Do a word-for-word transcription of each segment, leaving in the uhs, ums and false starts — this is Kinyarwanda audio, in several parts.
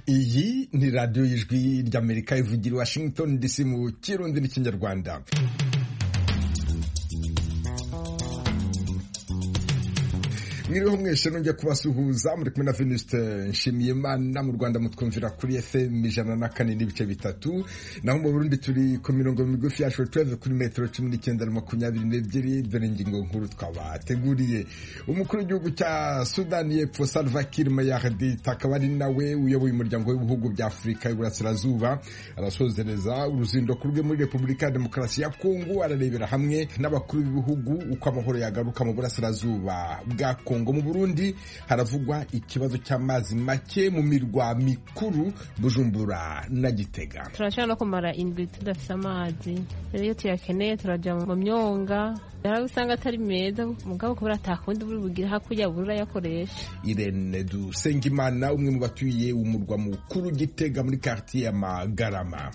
iyi ni radiyo y'ijwi ry'Amerika ivugira Washington D C mu Kirundi n'Ikinyarwanda. Mwiriho mwese nongeye kubasuhuza muri kumwe na Venuste Nshimiyimana. Mu Rwanda mutwumvira kuri F M ijana na kane n'ibice bitatu, naho mu Burundi turi ku mirongo migufi ya shortwave kuri metero cumi n'icyenda na makumyabiri n'ebyiri. Dore ingingo nkuru twabateguriye. Umukuru w'igihugu cya Sudani y'Epfo Salva Kiir Mayardit akaba ari nawe uyoboye umuryango w'ibihugu bya Afurika y'Uburasirazuba arasozereza uruzinduko rwe muri Repubulika ya Demokarasi ya Kongo. Ararebera hamwe n'abakuru b'ibihugu uko amahoro yagaruka mu burasirazuba bwa Kongo. Mu Burundi haravugwa ikibazo cy'amazi make mu mirwa mikuru Bujumbura na Gitega. Turashaka no kumara indwi tudafite amazi, rero iyo tuyakeneye turajya mu myonga, rero usanga atari meza mugabo kubera atakundi buri bugira hakurya burura yakoresha. Irene Dusengimana, umwe mu batuye umurwa mukuru Gitega muri quartier ya Magarama.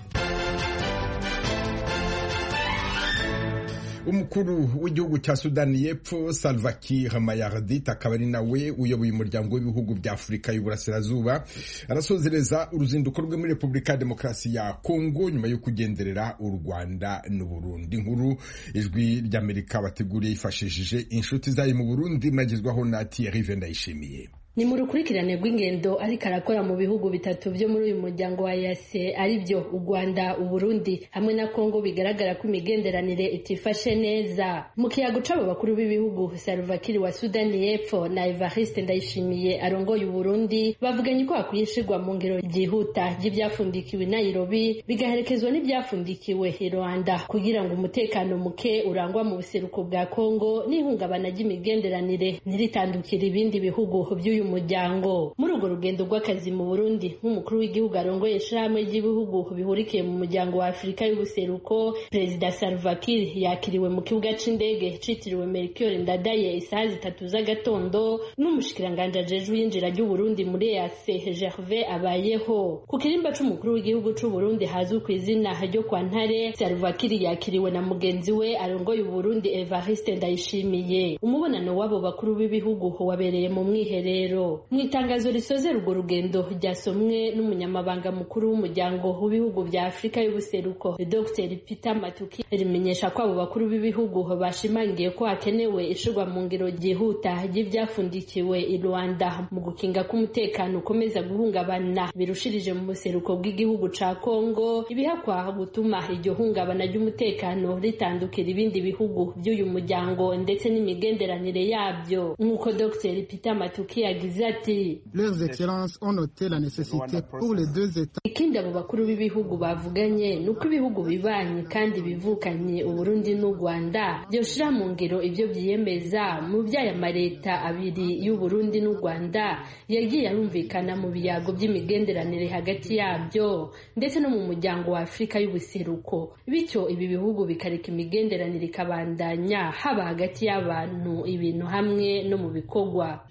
Umukuru w'igihugu cya Sudani y'Epfo Salva Kiir Mayardit akaba ari nawe uyoboye umuryango w'ibihugu bya Afurika y'Uburasirazuba arasozereza uruzinduko rwe muri Repubulika ya Demokarasi ya Kongo nyuma yo kugenderera u Rwanda n'u Burundi. Inkuru ijwi ry'Amerika bateguriye yifashishije inshuti zayo mu Burundi magezwaho na Thierry Vendayishimiye. Ni mu rukurikirane rw'ingendo ariko arakora mu bihugu bitatu byo muri uyu muryango wa E A C ari byo u Rwanda, u Burundi hamwe na Kongo bigaragara ko imigenderanire itifashe neza. Mu kiyago c'abo bakuru b'ibihugu Salva Kiir wa Sudani y'Epfo na Evariste Ndayishimiye arongoye u Burundi bavuganye ko hakwishirwa mu ngero ryihuta ry'ibyafundikiwe i Nairobi bigaherekezwa n'ibyafundikiwe i Rwanda kugira ngo umutekano muke urangwa mu buseruko bwa Kongo n'ihungabana ry'imigenderanire ntiritandukire ibindi bihugu by'uyu muryango. Muri urwo rugendo rw'akazi mu Burundi nk'umukuru w'igihugu arongoye ishyirahamwe ry'ibihugu bihurikiye mu muryango wa Afurika y'Ubuseruko, Perezida Salva Kiir yakiriwe mu kibuga c'indege citiriwe Melchior Ndadaye isaha zitatu z'agatondo n'umushikiranganje ajejwe yinjira ry'u Burundi muri E A C Gervais Abayeho. Ku kirimba c'umukuru w'igihugu c'u Burundi hazwi ku izina ryo kwa Ntare, Salva Kiir yakiriwe na mugenzi we arongoye u Burundi Evariste Ndayishimiye. Umubonano w'abo bakuru b'ibihugu wabereye mu mwiherero. Mu itangazo risozera urwo rugendo ryasomwe n'umunyamabanga mukuru w'umuryango w'ibihugu bya Afurika y'Ubuseruko Docteur Peter Matuki rimenyesha ko abo bakuru b'ibihugu bashimangiye ko hakenewe ishirwa mu ngiro ryihuta ry'ibyafundikiwe i Rwanda mu gukinga k'umutekano ukomeza guhungabana birushirije mu buseruko bw'igihugu ca Kongo, ibihakwa gutuma iryo hungabana ry'umutekano ritandukira ibindi bihugu by'uyu muryango ndetse n'imigenderanire yabyo. Nk'uko Docteur Peter Matuki ati leurs excellences ont noté la nécessité pour les deux états. Ikindi abo bakuru b'ibihugu bavuganye nuko ibihugu bibanye kandi bivukanye u Burundi n'u Rwanda byoshira mu ngiro ibyo byiyemeza mu byaya mareta abiri y'u Burundi n'u Rwanda yagiye arumvikana mu biyago by'imigenderanire hagati yabyo ndetse no mu muryango wa Afurika y'Ubuseruko, bityo ibi bihugu bikareka imigenderanire ikabandanya haba hagati y'abantu, ibintu hamwe no mu bikorwa.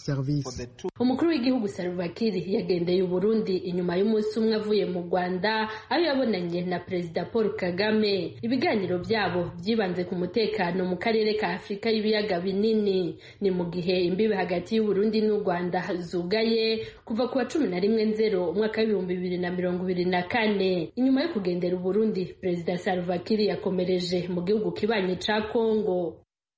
Umukuru w'igihugu Salva Kiir yagendeye u Burundi inyuma y'umunsi umwe avuye mu Rwanda aho yabonanye na Perezida Paul Kagame. Ibiganiro byabo byibanze ku mutekano mu karere ka Afurika y'ibiyaga binini. Ni mu gihe imbibe hagati y'u Burundi n'u Rwanda zugaye kuva ku wa cumi na rimwe nzero umwaka w'ibihumbi bibiri na mirongo ibiri na kane. Inyuma yo kugendera u Burundi, Perezida Salva Kiir yakomereje mu gihugu kibanye ca Kongo.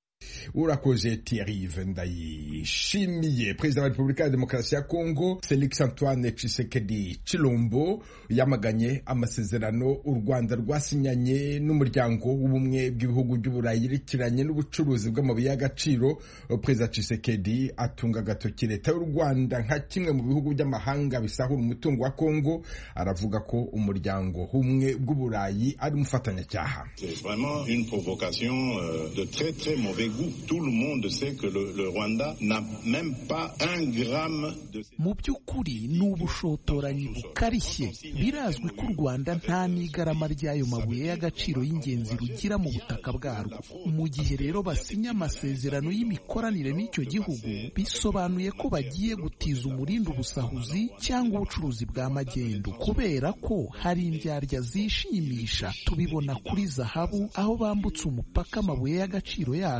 Urakoze Thierry Vendayishimiye. Perezida wa Repubulika ya Demokarasi ya Kongo Felix Antoine Tshisekedi Chilombo yamaganye amasezerano u Rwanda rwasinyanye n'umuryango w'ubumwe bw'ibihugu by'Uburayi yerekeranye n'ubucuruzi bw'amabuye y'agaciro. Perezida Tshisekedi atunga agatoki leta y'u Rwanda nka kimwe mu bihugu by'amahanga bisahura umutungo wa Kongo. Aravuga ko umuryango w'ubumwe bw'Uburayi ari umufatanyacyaha. C'est vraiment une provocation euh, de très très mauvais goût. Tout le monde sait que le, le Rwanda n'a même pas un gramme de... Mu by'ukuri ni ubushotoranyi bukarishye. Birazwi ko u Rwanda nta n'igarama ry'ayo mabuye y'agaciro y'ingenzi rugira mu butaka bwarwo. Mu gihe rero basinya amasezerano y'imikoranire n'icyo gihugu, bisobanuye ko bagiye gutiza umurindi ubusahuzi cyangwa ubucuruzi bwa magendu, kubera ko hari indyarya zishimisha. Tubibona kuri zahabu aho bambutse umupaka amabuye y'agaciro yacu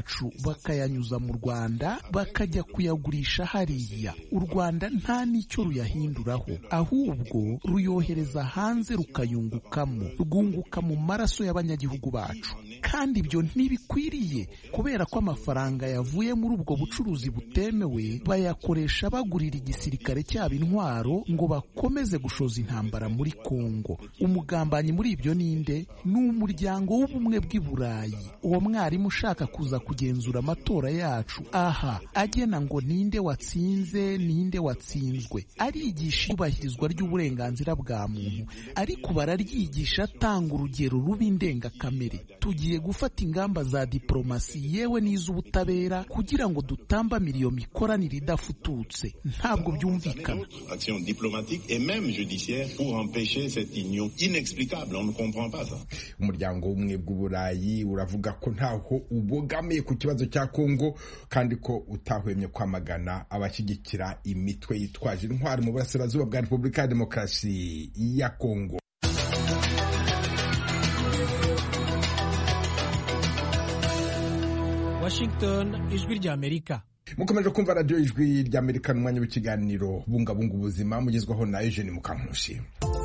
bakayanyuza mu Rwanda bakajya kuyagurisha hariya. U Rwanda nta n'icyo ruyahinduraho, ahubwo ruyohereza hanze rukayungukamo, rwunguka mu maraso y'abanyagihugu bacu. Kandi ibyo ntibikwiriye, kubera ko amafaranga yavuye muri ubwo bucuruzi butemewe bayakoresha bagurira igisirikare cyabo intwaro ngo bakomeze gushoza intambara muri Kongo. Umugambanyi muri ibyo ninde? Ni umuryango w'ubumwe bw'i Burayi, uwo mwarimu ushaka kuza kugenzura amatora yacu, aha agena ngo ninde watsinze ninde watsinzwe. Arigisha iyubahirizwa ry'uburenganzira bwa muntu, ariko bararyigisha atanga urugero rubi ndengakamere. Tugiye gufata ingamba za diplomasi yewe n'iz'ubutabera kugira ngo dutambamire iyo mikoranire idafututse. Ntabwo byumvikana. Action diplomatique et même judiciaire pour empêcher cette union inexplicable. On ne comprend pas ça. Umuryango w'ubumwe bw'Uburayi uravuga ko ntaho ubogamiye ku kibazo cya Kongo kandi ko utahwemye kwamagana abashyigikira imitwe yitwaje intwari mu burasirazuba bwa Repubulika ya Demokarasi ya Kongo. Washington, ijwi rya Amerika. Mukomeje kumva radio ijwi rya Amerika mu mwanya w'ikiganiro bungabunga ubuzima mugezwaho na Eugene Mukankusi.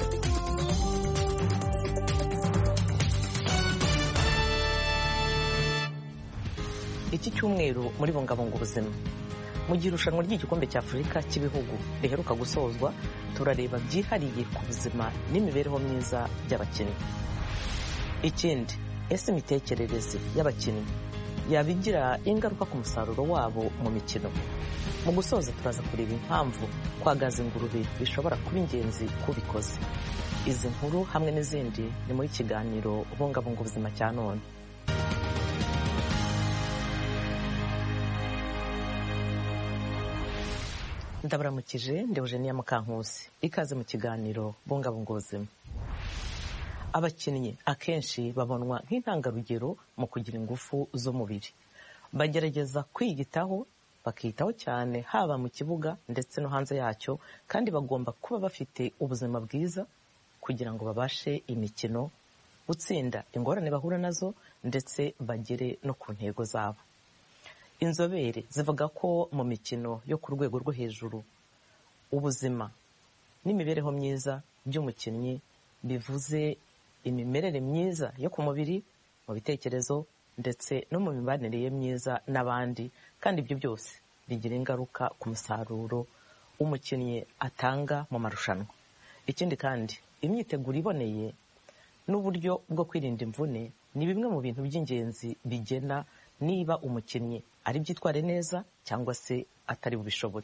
Iki cyumweru muri bungabunga ubuzima, mu gihe irushanwa ry'igikombe cya Afurika cy'ibihugu riheruka gusozwa, turareba byihariye ku buzima n'imibereho myiza by'abakinnyi. Ikindi, ese imitekerereze y'abakinnyi yabigira ingaruka ku musaruro wabo mu mikino? Mu gusoza turaza kureba impamvu kwagaza ingurube bishobora kuba ingenzi kubikoze. Izi nkuru hamwe n'izindi ni muri kiganiro bungabunga ubuzima cya none. Ndabaramukije, ndi Eugenia Mukankusi. Ikaze mu kiganiro bungabunga ubuzima. Abakinnyi akenshi babonwa nk'intangarugero mu kugira ingufu z'umubiri. Bagerageza kwiyitaho, bakitaho cyane haba mu kibuga ndetse no hanze yacyo, kandi bagomba kuba bafite ubuzima bwiza kugira ngo babashe imikino, gutsinda ingorane bahura nazo ndetse bagere no ku ntego zabo. Inzobere zivuga ko mu mikino yo ku rwego rwo hejuru, ubuzima n'imibereho myiza by'umukinnyi bivuze imimerere myiza yo ku mubiri, mu bitekerezo ndetse no mu mibanire ye myiza n'abandi, kandi ibyo byose bigira ingaruka ku musaruro umukinnyi atanga mu marushanwa. Ikindi kandi, imyiteguro iboneye n'uburyo bwo kwirinda imvune ni bimwe mu bintu by'ingenzi bigena niba umukinnyi ari byitware neza cyangwa se atari bubishobore.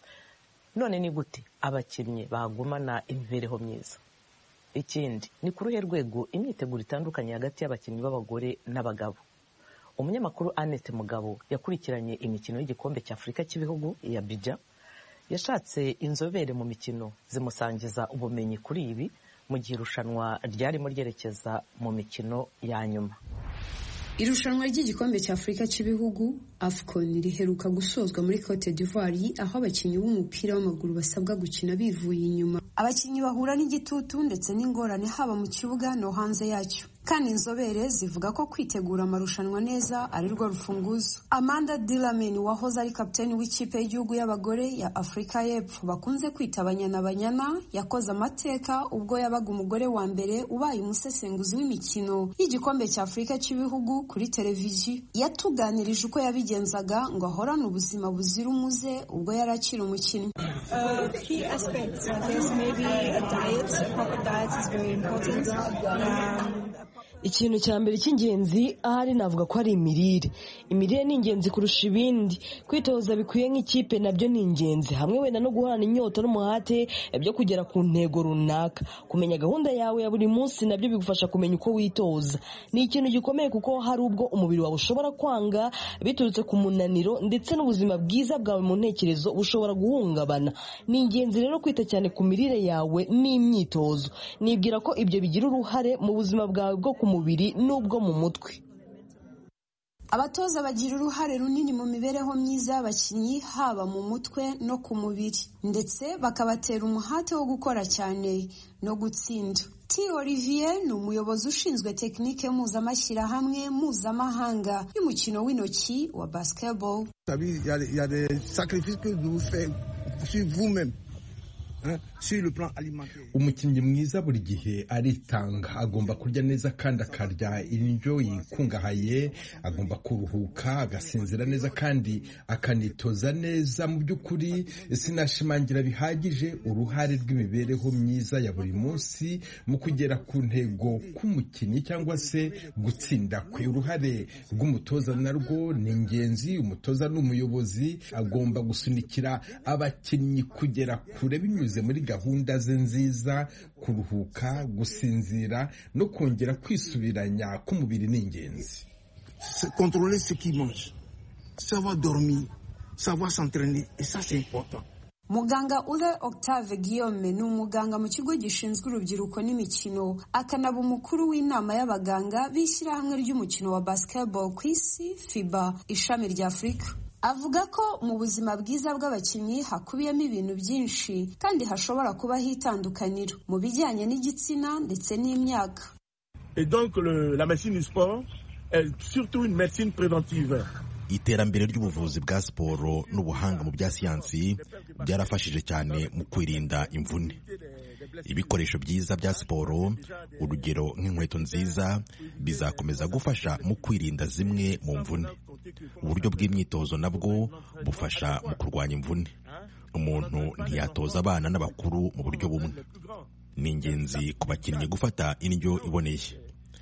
None ni gute abakinnyi bagumana imibereho myiza? Ikindi, ni ku ruhe rwego imyiteguro itandukanye hagati y'abakinnyi b'abagore n'abagabo? Umunyamakuru Annette Mugabo yakurikiranye imikino y'igikombe cya Afurika cy'ibihugu ya Abidjan, yashatse inzobere mu mikino zimusangiza ubumenyi kuri ibi mu gihe irushanwa ryarimo ryerekeza mu mikino ya nyuma. Irushanwa ry'igikombe cya Afurika cy'ibihugu AFCON riheruka gusozwa muri Cote d'Ivoire, aho abakinnyi b'umupira w'amaguru basabwa gukina bivuye inyuma. Abakinnyi bahura n'igitutu ndetse n'ingorane haba mu kibuga no hanze yacyo, kandi inzobere zivuga ko kwitegura amarushanwa neza ari rwo rufunguzo. Amanda Dlamini wahoze ari kapiteni w'ikipe y'igihugu y'abagore ya Afurika y'Epfo bakunze kwita Abanyana-Banyana, yakoze amateka ubwo yabaga umugore wa mbere ubaye umusesenguzi w'imikino y'igikombe cya Afurika cy'ibihugu kuri televiziyo. Yatuganirije uko yabigenzaga ngo ahorane ubuzima buzira umuze ubwo yari akiri umukinnyi. Uh, key aspects of this maybe a diet, a proper diet is very important. Um, Ikintu cya mbere cy'ingenzi ahari navuga ko ari imirire. Imirire ni ingenzi kurusha ibindi. Kwitoza bikwiye nk'ikipe nabyo ni ingenzi, hamwe wenda no guhorana inyota n'umuhate byo kugera ku ntego runaka. Kumenya gahunda yawe ya buri munsi nabyo bigufasha kumenya uko witoza. Ni ikintu gikomeye kuko hari ubwo umubiri wawe ushobora kwanga biturutse ku munaniro, ndetse n'ubuzima bwiza bwawe mu ntekerezo bushobora guhungabana. Ni ingenzi rero kwita cyane ku mirire yawe n'imyitozo. Nibwira ko ibyo bigira uruhare mu buzima bwawe bwo ku mubiri n'ubwo mu mutwe. Abatoza bagira uruhare runini mu mibereho myiza y'abakinnyi, haba mu mutwe no ku mubiri, ndetse bakabatera umuhate wo gukora cyane no gutsinda. T Olivier ni umuyobozi ushinzwe tekinike mpuzamashyirahamwe mpuzamahanga y'umukino w'intoki wa basketball. Il y a, il y a des sacrifices que vous faites sur vous-même. Umukinnyi mwiza buri gihe aritanga, agomba kurya neza kandi akarya indyo yikungahaye, agomba kuruhuka, agasinzira neza kandi akanitoza neza. Mu by'ukuri sinashimangira bihagije uruhare rw'imibereho myiza ya buri munsi mu kugera ku ntego k'umukinnyi cyangwa se gutsinda kwe. Uruhare rw'umutoza narwo ni ingenzi. Umutoza n'umuyobozi agomba gusunikira abakinnyi kugera kure binyuze muri gahunda ze nziza. Kuruhuka, gusinzira no kongera kwisubiranya k'umubiri ni ingenzi. Contrôler ce qui mange, savoir dormir, savoir s'entraîner, et ça c'est important. Muganga Ule Octave Guillaume ni umuganga mu kigo gishinzwe urubyiruko n'imikino, akanaba umukuru w'inama y'abaganga b'ishyirahamwe ry'umukino wa basketball ku isi FIBA ishami rya Afurika. Avuga ko mu buzima bwiza bw'abakinnyi hakubiyemo ibintu byinshi kandi hashobora kuba hitandukaniro mu bijyanye n'igitsina ndetse n'imyaka. Et donc le, la médecine du sport est surtout une médecine préventive. Iterambere ry'ubuvuzi bwa siporo n'ubuhanga mu bya siyansi byarafashije cyane mu kwirinda imvune. Ibikoresho byiza bya siporo, urugero nk'inkweto nziza, bizakomeza gufasha mu kwirinda zimwe mu mvune. Uburyo bw'imyitozo nabwo bufasha mu kurwanya imvune. Umuntu ntiyatoza abana n'abakuru mu buryo bumwe. Ni ingenzi ku bakinnyi gufata indyo iboneye.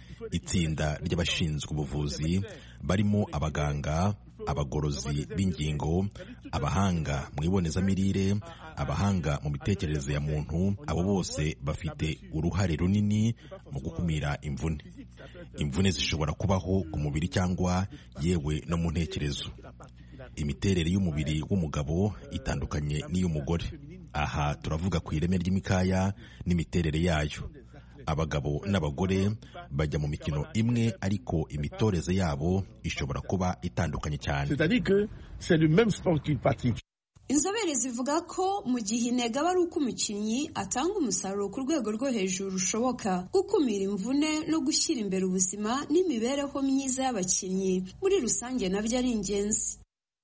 Itsinda ry'abashinzwe ubuvuzi barimo abaganga, abagorozi b'ingingo, abahanga mu ibonezamirire, abahanga mu mitekerereze ya muntu, abo bose bafite uruhare runini mu gukumira imvune. Imvune zishobora kubaho ku mubiri cyangwa yewe no mu ntekerezo. Imiterere y'umubiri w'umugabo itandukanye n'iy'umugore. Aha turavuga ku ireme ry'imikaya n'imiterere yayo. Abagabo n'abagore bajya mu mikino imwe ariko imitoreze yabo ishobora kuba itandukanye cyane. C'est-à-dire que c'est le même sport qu'ils pratiquent. Inzobere zivuga ko mu gihe intego aba ari uko umukinnyi atanga umusaruro ku rwego rwo hejuru rushoboka, gukumira imvune no gushyira imbere ubuzima n'imibereho myiza y'abakinnyi muri rusange nabyo ari ingenzi.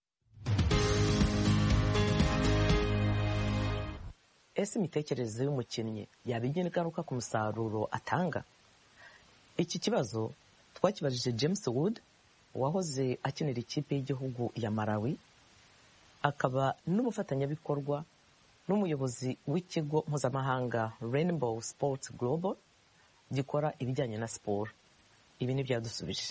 Ese imitekerereze y'umukinnyi yabigira ingaruka ku musaruro atanga? Iki kibazo twakibajije James Wood wahoze akinira ikipe y'igihugu ya Malawi, akaba n'umufatanyabikorwa n'umuyobozi w'ikigo mpuzamahanga Rainbow Sports Global gikora ibijyanye na siporo. Ibi ni byadusubije.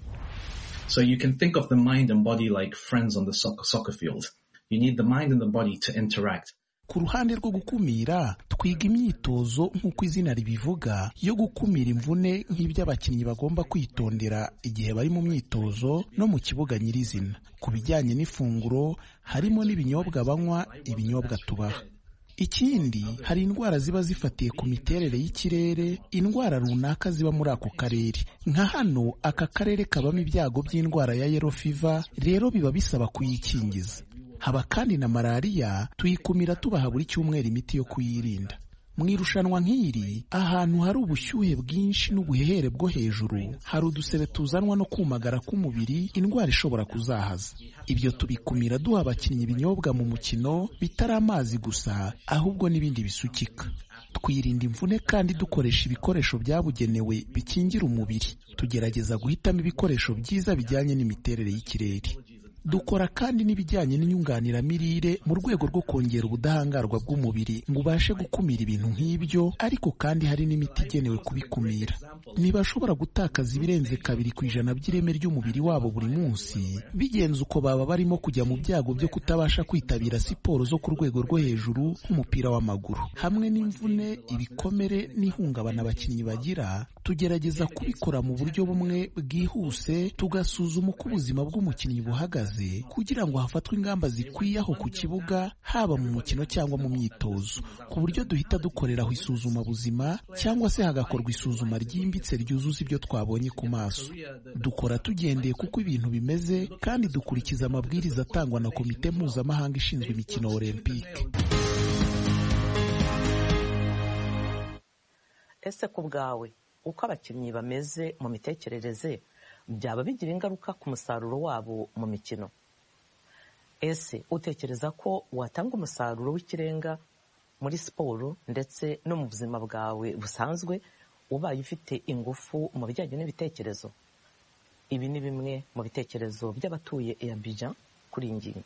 So you can think of the mind and body like friends on the soccer, soccer field. You need the mind and the body to interact. Ku ruhande rwo gukumira, twiga imyitozo nk'uko izina ribivuga yo gukumira imvune nk'ibyo abakinnyi bagomba kwitondera igihe bari mu myitozo no mu kibuga nyirizina. Ku bijyanye n'ifunguro harimo n'ibinyobwa banywa, ibinyobwa tubaha. Ikindi, hari indwara ziba zifatiye ku miterere y'ikirere, indwara runaka ziba muri ako karere. Nka hano aka karere kabamo ibyago by'indwara ya yellow fever, rero biba bisaba kuyikingiza. Haba kandi na malariya, tuyikumira tubaha buri cyumweru imiti yo kuyirinda. Mu irushanwa nk'iri, ahantu hari ubushyuhe bwinshi n'ubuhehere bwo hejuru, hari udusebe tuzanwa no kumagara k'umubiri, indwara ishobora kuzahaza. Ibyo tubikumira duha abakinnyi ibinyobwa mu mukino bitari amazi gusa, ahubwo n'ibindi bisukika. Twirinda imvune kandi dukoresha ibikoresho byabugenewe bikingira umubiri. Tugerageza guhitamo ibikoresho byiza bijyanye n'imiterere y'ikirere. Dukora kandi n'ibijyanye n'inyunganiramirire mu rwego rwo kongera ubudahangarwa bw'umubiri ngo ubashe gukumira ibintu nk'ibyo, ariko kandi hari n'imiti igenewe kubikumira. Ntibashobora gutakaza ibirenze kabiri ku ijana by'ireme ry'umubiri wabo buri munsi, bigenze uko baba barimo kujya mu byago byo kutabasha kwitabira siporo zo ku rwego rwo hejuru nk'umupira w'amaguru. Hamwe n'imvune, ibikomere n'ihungabana abakinnyi bagira, tugerageza kubikora mu buryo bumwe bwihuse, tugasuzuma uko ubuzima bw'umukinnyi buhagaze kugira ngo hafatwe ingamba zikwiye aho ku kibuga, haba mu mukino cyangwa mu myitozo, ku buryo duhita dukorera aho isuzuma buzima cyangwa se hagakorwa isuzuma ryimbitse ryuzuza ibyo twabonye ku maso. Dukora tugendeye kuko ibintu bimeze kandi dukurikiza amabwiriza atangwa na komite mpuzamahanga ishinzwe imikino olympique. ese ku bwawe uko abakinnyi bameze mu mitekerereze byaba bigira ingaruka ku musaruro wabo mu mikino? Ese utekereza ko watanga umusaruro w'ikirenga muri siporo ndetse no mu buzima bwawe busanzwe ubaye ufite ingufu mu bijyanye n'ibitekerezo? Ibi ni bimwe mu bitekerezo by'abatuye Abidjan kuri iyi ngingo.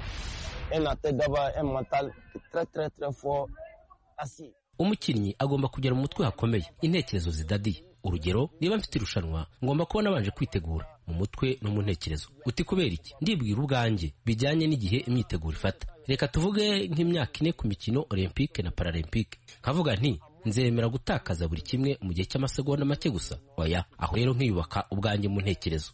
Umukinnyi agomba kugera mu mutwe hakomeye, intekerezo zidadiye. Urugero, niba mfite irushanwa ngomba kuba nabanje kwitegura mu mutwe no mu ntekerezo. Uti kubera iki? Ndibwira ubwanjye bijyanye n'igihe imyiteguro ifata. Reka tuvuge nk'imyaka ine ku mikino Olympique na Paralympique. Kavuga nti nzemera gutakaza buri kimwe mu gihe cy'amasegonda make gusa. Oya, aho rero nkiyubaka ubwanjye mu ntekerezo.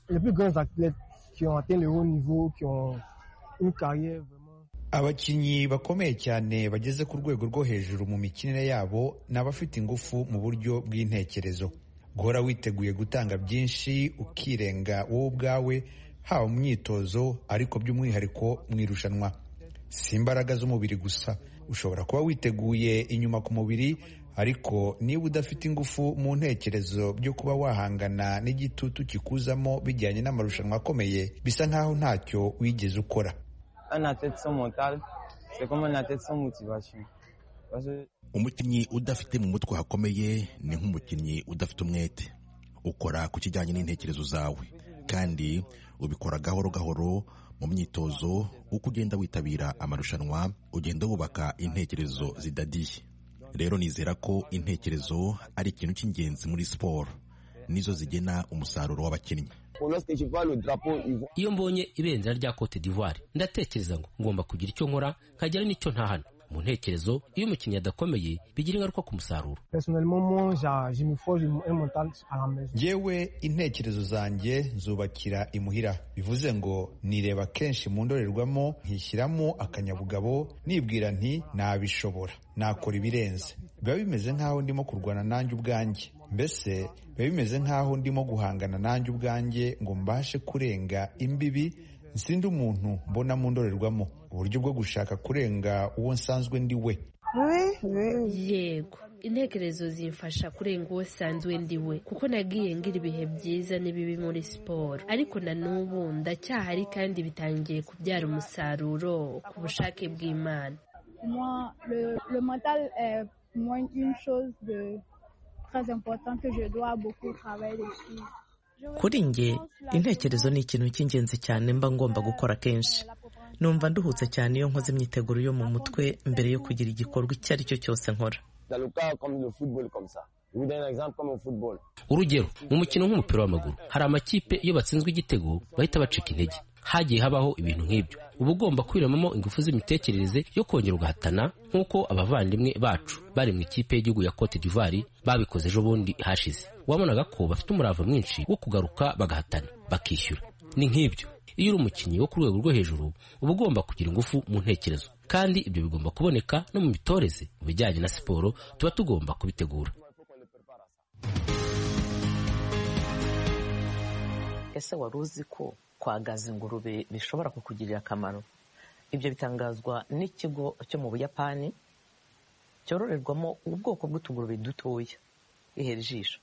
Abakinnyi bakomeye cyane bageze ku rwego rwo hejuru mu mikinire yabo ni abafite ingufu mu buryo bw'intekerezo. Guhora witeguye gutanga byinshi ukirenga wowe ubwawe, haba mu myitozo ariko by'umwihariko mu irushanwa. Si imbaraga z'umubiri gusa, ushobora kuba witeguye inyuma ku mubiri, ariko niba udafite ingufu mu ntekerezo byo kuba wahangana n'igitutu kikuzamo bijyanye n'amarushanwa akomeye, bisa nkaho ntacyo wigeze ukora. Umukinnyi udafite mu mutwe hakomeye ni nk'umukinnyi udafite umwete. Ukora ku kijyanye n'intekerezo zawe kandi ubikora gahoro gahoro mu myitozo. Uko ugenda witabira amarushanwa ugenda wubaka intekerezo zidadiye. Rero nizera ko intekerezo ari ikintu cy'ingenzi muri siporo, nizo zigena umusaruro w'abakinnyi. Iyo mbonye ibendera rya Cote d'Ivoire ndatekereza ngo ngomba kugira icyo nkora nkagera n'icyo ntahana. Mu ntekerezo iyo umukinnyi adakomeye bigira ingaruka ku musaruro. Yewe intekerezo zanjye nzubakira imuhira, bivuze ngo nireba kenshi mu ndorerwamo nkishyiramo akanyabugabo, nibwira nti nabishobora, nakora ibirenze. Biba bimeze nk'aho ndimo kurwana nanjye ubwanjye, mbese biba bimeze nk'aho ndimo guhangana nanjye ubwanjye ngo mbashe kurenga imbibi nsinde umuntu mbona mu ndorerwamo, uburyo bwo gushaka kurenga uwo nsanzwe ndi we. Yego, intekerezo zimfasha kurenga uwo nsanzwe ndi we, kuko nagiye ngira ibihe byiza n'ibibi muri siporo, ariko na n'ubu ndacyahari kandi bitangiye kubyara umusaruro ku bushake bw'Imana. Le mental est moins une chose de très importante que je dois beaucoup travailler dessus. Kuri nge intekerezo ni ikintu cy'ingenzi cyane mba ngomba gukora kenshi. Numva nduhutse cyane iyo nkoze imyiteguro yo mu mutwe mbere yo kugira igikorwa icyo ari cyo cyose nkora. Urugero, mu mukino nk'umupira w'amaguru hari amakipe iyo batsinzwe igitego bahita bacika intege. Hagiye habaho ibintu nk'ibyo. Uba ugomba kwiremamo ingufu z'imitekerereze yo kongera ugahatana, nk'uko abavandimwe bacu bari mu ikipe y'igihugu ya Cote d'Ivoire babikoze ejo bundi hashize. Wabonaga ko bafite umurava mwinshi wo kugaruka bagahatana bakishyura. Ni nk'ibyo. Iyo uri umukinnyi wo ku rwego rwo hejuru uba ugomba kugira ingufu mu ntekerezo, kandi ibyo bigomba kuboneka no mu mitoreze. Mu bijyanye na siporo tuba tugomba kubitegura. Ese wari uzi ko kwagaza ingurube bishobora kukugirira akamaro? Ibyo bitangazwa n'ikigo cyo mu Buyapani cyororerwamo ubwoko bw'utugurube dutoya. Ihera ijisho.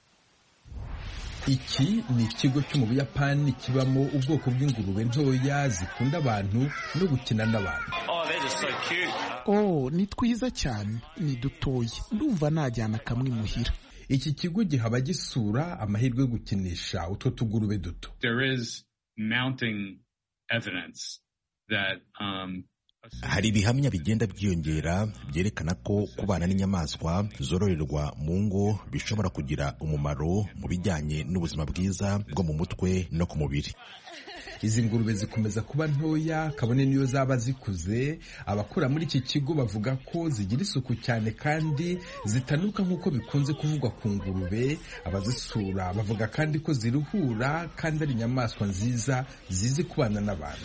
Iki ni ikigo cyo mu Buyapani kibamo ubwoko bw'ingurube ntoya zikunda abantu no gukina n'abantu. Oh, ni twiza cyane, ni dutoya. Ndumva najyana kamwe muhira. Iki kigo gihaba gisura amahirwe yo gukinisha utwo tugurube duto. There is mounting evidence that um hari ibihamya bigenda byiyongera byerekana ko kubana n'inyamaswa zororerwa mu ngo bishobora kugira umumaro mu bijyanye n'ubuzima bwiza bwo mu mutwe no ku mubiri. Izi ngurube zikomeza kuba ntoya kabone niyo zaba zikuze. Abakora muri iki kigo bavuga ko zigira isuku cyane kandi zitanuka nk'uko bikunze kuvugwa ku ngurube. Abazisura bavuga kandi ko ziruhura kandi ari inyamaswa nziza zizi kubana n'abantu.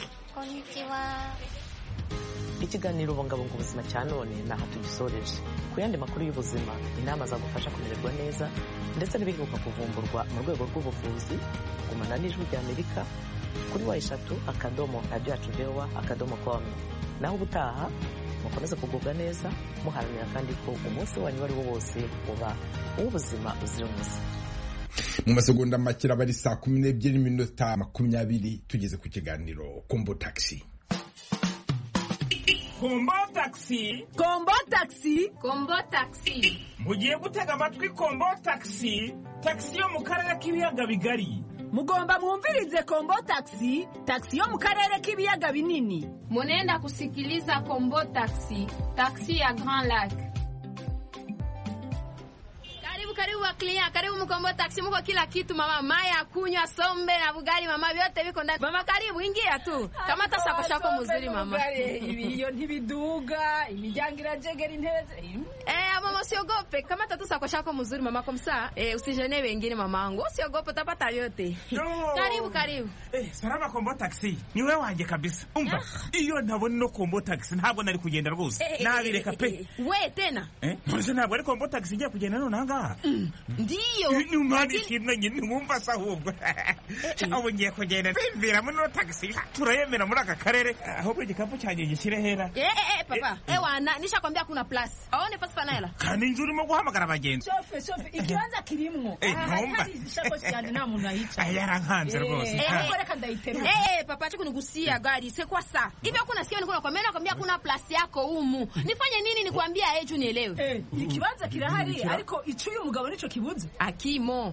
Ikiganiro bungabunga ubuzima cya none naha tugisoreje. Ku yandi makuru y'ubuzima, inama zagufasha kumererwa neza ndetse n'ibiheruka kuvumburwa mu rwego rw'ubuvuzi, gumana n'Ijwi ry'Amerika kuri wa eshatu akadomo radio yacu vewa akadomo com. Naho ubutaha mukomeze kugubwa neza muharanira kandi ko umunsi wanyu wari wo wose uba uw'ubuzima buzira umuze. Mu masegonda make bari saa kumi n'ebyiri n'iminota makumyabiri tugeze ku kiganiro Kombo Taxi. Kombo Taxi, Kombo Taxi, Kombo Taxi. Mugiye gutega amatwi Kombo Taxi, taxi yo mu karere k'ibiyaga bigari. Mugomba mwumvirize Kombo Taxi, taxi yo mu karere k'ibiyaga binini. Munenda kusikiliza Kombo Taxi, taxi ya Grand Lac. Karibu wa klinia, karibu Mkombo Taxi, muko kila kitu mama, maya, kunywa, sombe na bugari mama, vyote viko ndani. Mama karibu, ingia tu. Kama hata sako shako mzuri mama. Iyo ntibiduga, imiryango irajegera intebe. Eh, mama usiogope, kama hata sako shako mzuri mama komsa, eh usijene wengine mamangu. Usiogope utapata yote. Karibu karibu. Eh, salama Kombo Taxi. Ni wewe wanje kabisa. Umva, iyo ntabona no Kombo Taxi ntabwo nari kugenda rwose. Nabireka pe. We tena. Eh, none ntabwo ari Kombo Taxi ngiye kugenda none ngaha. Ndiyo. Ni umani kintu nyine mwumva sahubwo. Abo ngiye kugenda bimvira muri no taxi. Turayemera muri aka karere. Ahubwo igikapu cyanjye gishyire hera. Eh eh papa. Eh wana nishakwambia kuna plus. Aone fast panela. Kandi njuri mo guhamagara abagenzi. Shofe shofe ikibanza kirimwo. Eh nomba. Ishako cyane nta muntu ahica. Ayarankanze rwose. Eh reka ndayiteru. Eh papa cyo kunigusia gari se kwa saa. Hivi kuna sikia niko nakwambia nakwambia kuna plus yako humu. Nifanye nini nikwambia eju nielewe. Eh ikibanza kirahari ariko icuye umugabo nico kibuze. Akimo.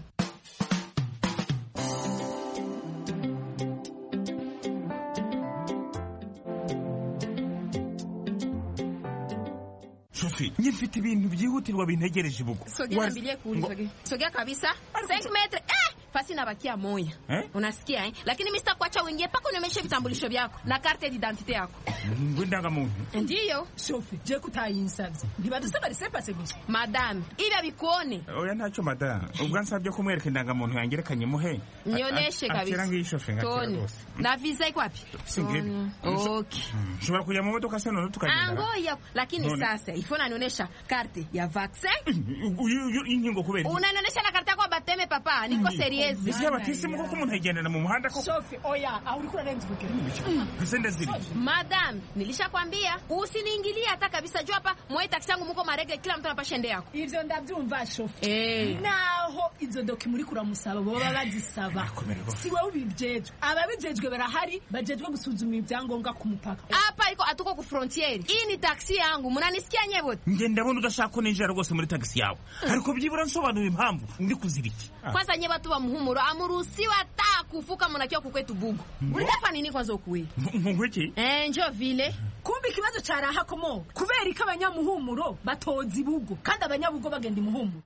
Sophie, nyifite ibintu byihutirwa bintegereje ibugo. Sogea mbilie kuri sogea. Sogea kabisa. cinq metres. Eh! Fasi na bakia moya. Eh? Unasikia eh? Lakini mimi sitakuacha uingie paka unionyeshe vitambulisho vyako na carte d'identité yako. Ngwindaga muntu. Ndiyo. Sophie, je kutayinsavye. Ntibadusaba risepase gusa. Madame, ibi abikuone. Oya ntacyo madame. Ubwo ansabye kumwereka indangamuntu yangerekanye muhe. Nionyeshe kabisa. Akira ngisho fenga. Toni. Na visa iko wapi? Singibi. Okay. Shobora kujya mu modoka se none tukagenda. Angoya, lakini sasa ifona nionyesha carte ya vaccin. Inkingo kubera. Unanionyesha na carte yako bateme papa, niko serious. Bisi abatisi muko kumuntu agendana mu muhanda ko. Sophie, oya, aho uri kurenza ubugere. Bisende ziri. Madam, nilishakwambia usiniingilie hata kabisa jua hapa mwe taxi yangu muko marege kila mtu anapasha ende yako. Ivyo ndavyumva Sophie. Eh. Naho izo doki muri kuramusaba baba bazisaba. Si wewe ubijejwe. Ababijejwe barahari bajejwe gusuzuma ibyangombwa ku mupaka. Hapa iko atuko ku frontier. Hii ni taxi yangu. Munanisikia nyebo? Nge ndabona udashaka ninjira rwose muri taxi yawe. Ariko byibura nsobanura impamvu ndi kuziriki. Kwanza nyeba tu wa muhumuro amuruhusiwa hata kufuka mnakiwa kukwetu bugu. Ulitaka nini kwanza ukuwe? Ngwiki? Eh njo vile. Kumbi kibazo cyaraha komo. Kubera ika abanyamuhumuro batoza ibugo kandi abanyabugo bagenda imuhumuro.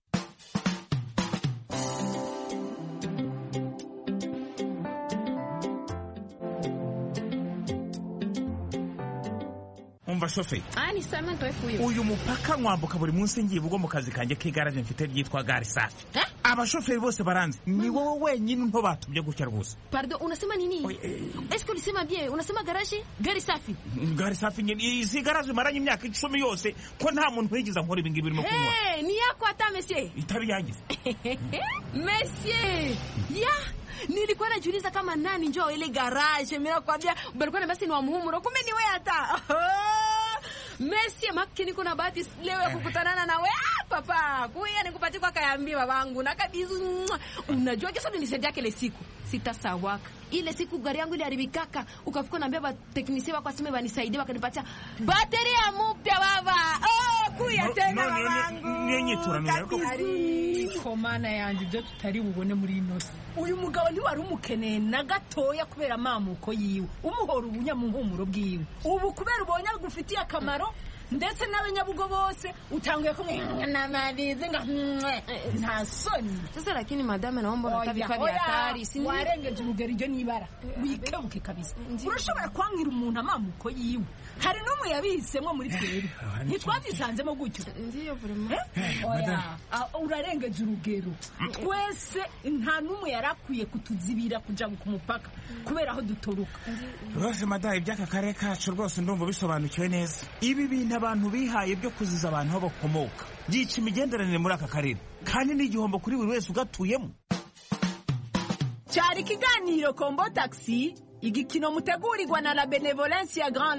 Umva shofe. Ani sama ntoefuyo. Uyu mupaka mwambuka buri munsi ngiye bugo mu kazi kanje k'igaraje mfite ryitwa Gari Safi. Eh? Abashoferi bose baranze. Ni wowe wenyine nto batubye gutya rwose. Pardon, unasema nini? Est-ce que ulisema bien? Unasema garage? Gari Safi. Gari Safi nyine izi garage maranye imyaka icumi yose ko nta muntu wigiza nkora ibingi birimo kunywa. Eh, ni yako hata monsieur. Itabi yangize. Monsieur. Ya. Nilikuwa najiuliza kama nani njoo ile garage. Mimi nakwambia balikuwa na basi ni wa muhumuro kumbe ni wewe hata. Messi makini kuna bahati leo ya kukutana na wewe papa. Kuya nikupatie kwa kayambi babangu na kabisa. Unajua kesho nilisaidia kile siku. Sitasawaka. Ile siku gari yangu iliharibikaka, ukafika naambia ba technician wako aseme banisaidie wakanipatia battery ya mpya baba. Oh, kuya tena babangu. Nyenye turano yako. Ko mana yanje byo tutari bubone muri inosi. Uyu mugabo ni wari umukeneye na gatoya kubera mamuko yiwe. Umuhora ubunyamuhumuro bwiwe. Ubu kubera ubonye gufitiye akamaro ndetse n'abanyabugo bose utanguye ko na marize nga nta soni. Sasa lakini madame naomba natabika bya hatari sini warengeje urugero ryo nibara wikebuke kabisa. Urashobora kwankira umuntu amamuko yiwe. Hari numwe yabihisemwe muri twere. Ntitwabisanzemo gutyo. Ndiyo vraiment. Oya, urarengeje urugero. Twese nta numwe yarakwiye kutuzibira kuja ku mupaka kubera aho dutoruka. Rose madai byaka kare kacu rwose ndumva bisobanukiwe neza. Ibi bintu abantu bihaye byo kuziza abantu aho bakomoka byica imigenderanire muri aka karere kandi n'igihombo kuri buri wese ugatuyemo. Cyari kiganiro Kombo Taxi, igikino mutegurirwa na la Benevolence ya Grand Lac.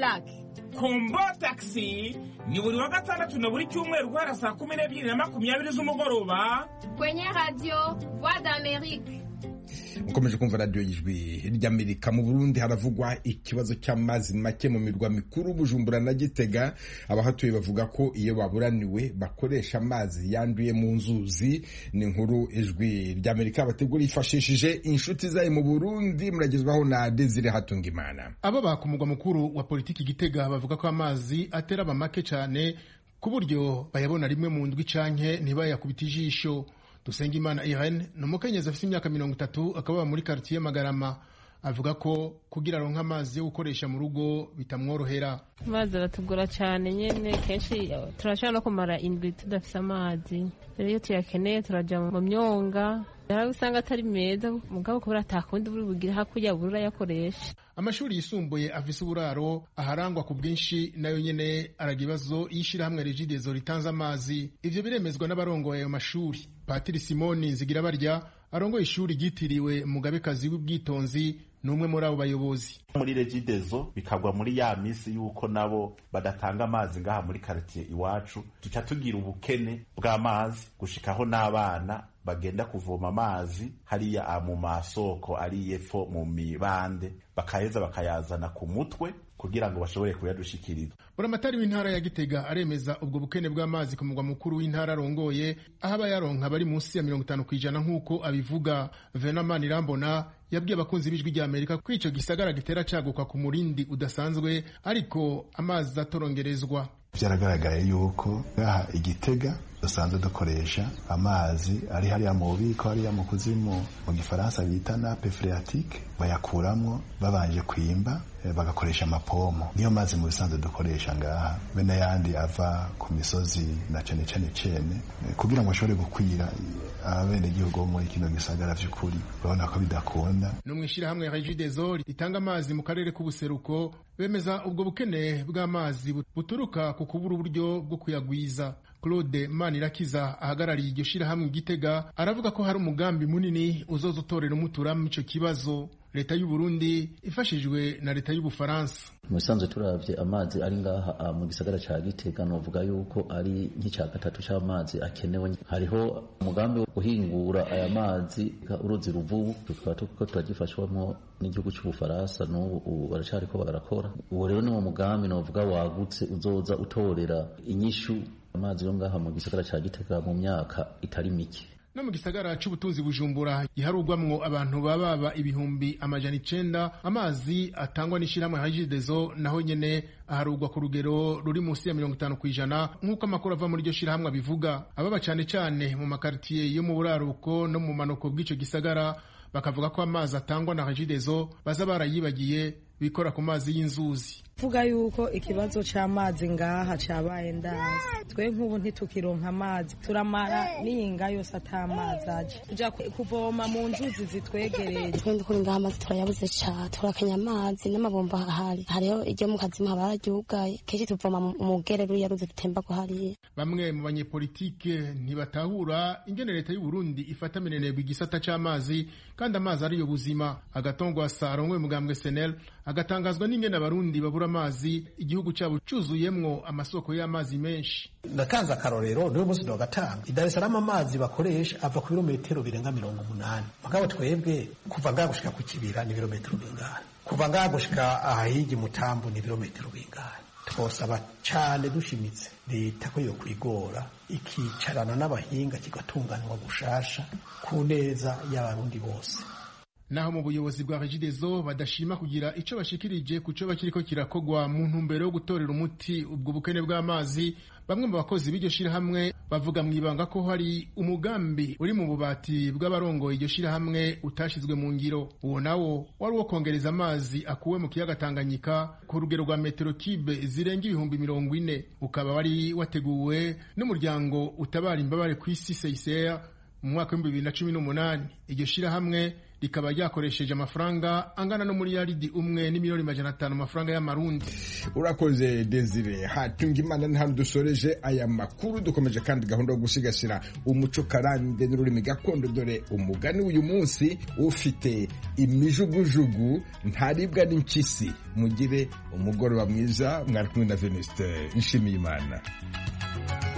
kombo taxi ni buri wa gatandatu na buri cyumweru guhera saa kumi n'ebyiri na makumyabiri z'umugoroba kwenye radio Voix d'Amérique. Mukomeje kumva radio y'ijwi ry'Amerika. Mu Burundi haravugwa ikibazo cy'amazi make mu mirwa mikuru Bujumbura na Gitega. Abahatuye bavuga ko iyo baburaniwe bakoresha amazi yanduye mu nzuzi. Ni inkuru ijwi ry'Amerika bategura ifashishije inshuti zayo mu Burundi. Muragezwaho na Desire Hatungimana. Abo bakumugwa mukuru wa politiki Gitega bavuga ko amazi atera abamake cyane ku buryo bayabona rimwe mu ndwi canke ntibayakubita ijisho. Dusengimana Irene ni umukenyezi afite imyaka mirongo itatu akaba muri quartier Magarama. Avuga ko kugira aronka amazi yo gukoresha mu rugo bitamworohera. Amazi aratugora cyane nyene, kenshi turashaka no kumara indwi tudafite amazi. Rero iyo tuyakeneye turaja mu myonga, rero usanga atari meza mugabo kubera atakundi buri bugira hakurya burura yakoresha. Amashuri yisumbuye afise uburaro aharangwa ku bwinshi nayo nyene aragibazo yishira hamwe Regideso ritanze amazi. Ivyo biremezwa n'abarongoye ayo mashuri. Patiri Simoni Zigira barya arongoye ishuri ryitiriwe Mugabekazi w'ubwitonzi numwe muri abo bayobozi. Muri Regideso bikagwa muri ya misi yuko nabo badatanga amazi ngaha muri quartier iwacu, tuca tugira ubukene bw'amazi gushikaho n'abana bagenda kuvoma amazi hariya mu masoko ari yepfo mu mibande bakayeza bakayazana ku mutwe kugira ngo bashobore kuyadushikiriza. Buramatari w'intara ya Gitega aremeza ubwo bukene bw'amazi ku mugwa mukuru w'intara rongoye aho abayaronka bari munsi ya mirongo itanu kwijana nk'uko abivuga. Venamani Rambona yabwiye abakunzi b'ijwi rya Amerika ko ico gisagara gitera caguka ku murindi udasanzwe ariko amazi atorongerezwa. Byaragaragaye yuko ngaha Igitega dusanzwe dukoresha amazi ari hariya mu bubiko hariya mu kuzimu mu gifaransa bita nappe phréatique, bayakuramwo babanje kwimba bagakoresha amapomo. Niyo mazi mu bisanzwe dukoresha ngaha bene yandi ava ku misozi na cane cane cene kugira ngo ashobore gukwira abene gihugu muri kino gisagara vy'ukuri babona ko bidakunda. No mwishira hamwe Regideso itanga amazi mu karere k'ubuseruko bemeza ubwo bukene bw'amazi buturuka ku kubura uburyo bwo kuyagwiza. Claude Manirakiza ahagarariye iryo shirahamwe Gitega aravuga ko hari umugambi munini uzoza utorera umutura mu ico kibazo. Leta y'u Burundi ifashijwe na leta y'u Bufaransa. Musanzwe turavye amazi ari ngaha mu gisagara ca Gitega novuga yuko ari nk'ica gatatu c'amazi akenewe. Hariho umugambi wo guhingura aya mazi uruzi Ruvubu tukaba tuko turagifashwamo n'igihugu cy'u Bufaransa n'ubu baracariko barakora. Uwo rero ni umugambi novuga wagutse uzoza utorera inyishu amazi yo ngaha mu gisagara ca Gitega mu myaka itari mike. No mu gisagara c'ubutunzi Bujumbura iharugwamwo abantu bababa ibihumbi amajana icenda. Amazi atangwa n'ishirahamwe Regideso naho nyene aharugwa ku rugero ruri munsi ya mirongo itanu kwijana nk'uko amakuru ava muri iryo shirahamwe abivuga. Ababa cane cane mu makartier yo mu buraruko no mu manoko bw'ico gisagara bakavuga ko amazi atangwa na Regideso baza barayibagiye bikora ku mazi y'inzuzi. Vuga yuko ikibazo c'amazi ngaha cabaye ndazi. Twe nk'ubu ntitukironka amazi, turamara n'inga yose atamazi aje. Tuja kuvoma mu nzuzi zitwegereye. Twende kuri ngaha amazi turayabuze ca, turakenya amazi n'amabomba ahari. Hariho iryo mu kazima bararyugaye. Keshi tuvoma mu gerero yaruze dutemba ko hariye. Bamwe mu banyepolitike ntibatahura ingene leta y'u Burundi ifata minenegwa igisata c'amazi kandi amazi ari yo buzima. Agatongwa sarongwe mugambwe S N L agatangazwa n'ingene abarundi babura amazi igihugu cyabo cuzuyemwo amasoko y'amazi menshi. Nakanza karorero niwe musi no gatanga i Dar es Salaam amazi bakoresha ava ku birometero birenga mirongo umunani. Mugabo twebwe kuva ngaha gushika ku kibira ni birometero bingana, kuva ngaha gushika ahahigi Mutambu ni birometero bingana. Twosaba cyane dushimitse leta ko yo kwigora ikicarana n'abahinga kigatunganwa gushasha ku neza y'abarundi bose. Naho mu buyobozi bwa Regideso badashima kugira ico bashikirije kuco bakiriko kirakogwa mu ntumbero yo gutorera umuti ubwo bukene bw'amazi. Bamwe mu bakozi b'iryo shirahamwe bavuga mwibanga ko hari umugambi uri mu bubati bw'abarongoye iryo shirahamwe utashizwe mu ngiro. Uwo nawo wari wo kongereza amazi akuwe mu kiyaga Tanganyika ku rugero rwa metero kibe zirenga ibihumbi mirongo ine. Ukaba wari wateguwe n'umuryango utabara imbabare kw'isi C I C R mu mwaka w'ibihumbi bibiri na cumi n'umunani. Iryo shirahamwe rikaba ryakoresheje amafaranga angana no muri yaridi umwe n'imiliyoni majana atanu amafaranga y'amarundi. Urakoze Desire Hatungimana. Ni hano dusoreje aya makuru. Dukomeje kandi gahunda yo gusigasira umuco karande n'ururimi gakondo, dore umugani uyu munsi ufite imijugujugu ntaribwa n'impyisi. Mugire umugoroba mwiza. Mwari kumwe na Venuste Nshimiyimana.